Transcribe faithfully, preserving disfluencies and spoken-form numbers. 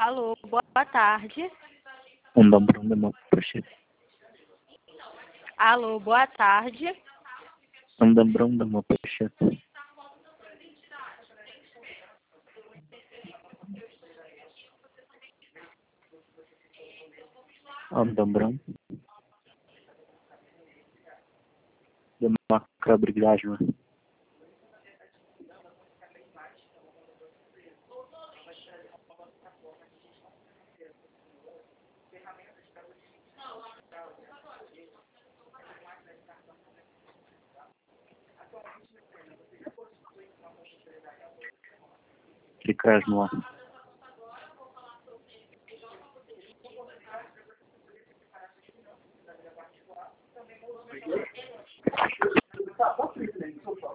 Alô, boa tarde. Um доброго дня, прошу. Alô, boa tarde. Um доброго дня, прошу. Um доброго. Democra, obrigado. Прекрасно.